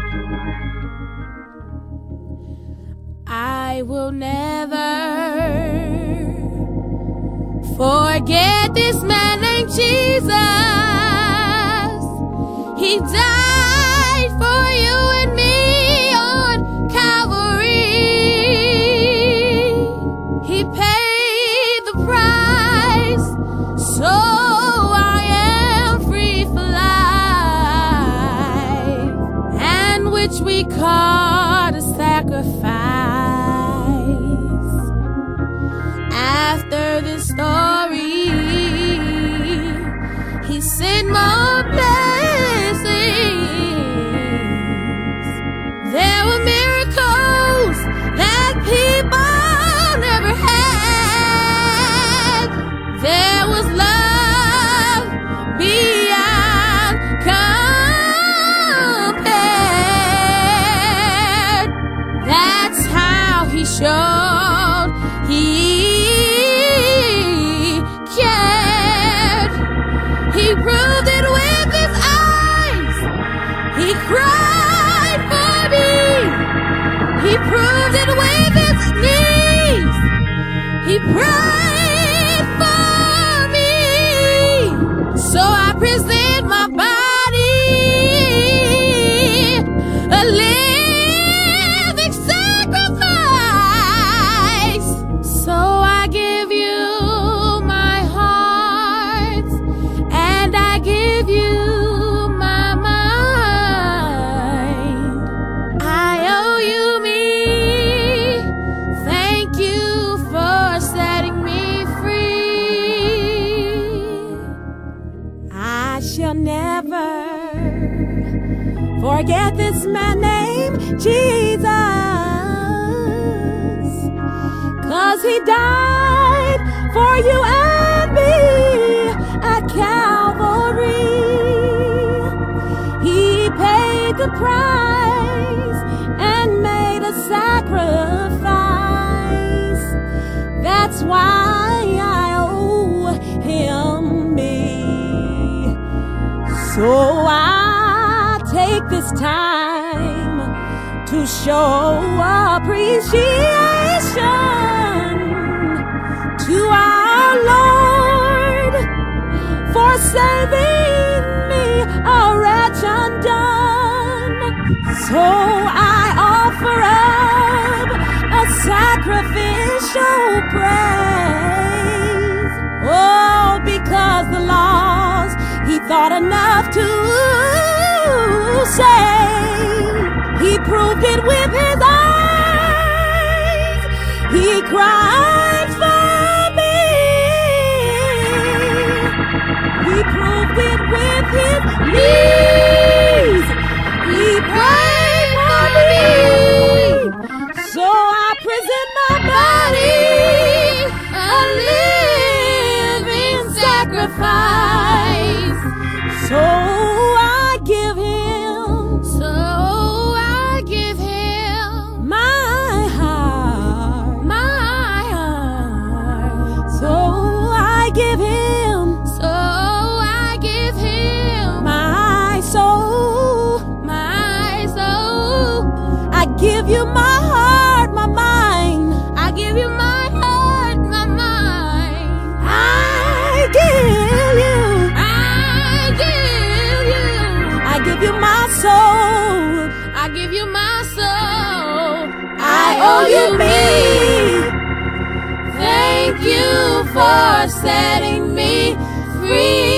I will never forget this man named Jesus. He died for you and me on Calvary. He paid the price, so I am free for life, and which we call a sacrifice. After this story, he sent more blessings. There were miracles that people never had. There was love beyond compare. That's how he showed he cared. He proved it with his eyes. He cried for me. He proved it with his knees. He prayed for me. So I present my body a living sacrifice. So I give you my heart, and I give you my mind. I owe you me. Thank you for setting me free. I shall never forget this man named Jesus, 'cause he died for you and me at Calvary. He paid the price and made a sacrifice. That's why I owe him me. So I take this time to show appreciation to our Lord for saving me, a wretch undone. So I offer up a sacrificial praise. Oh, because the lost he thought enough to save. He proved it with his eyes. He cried for me. He proved it with his knees. He prayed for me. So I present my body a living sacrifice. So I give him my heart. So I give him my soul. I give you my heart, my mind. I give you my heart, my mind. I give you my soul. I give you my soul. I owe you me. Thank you for setting me free.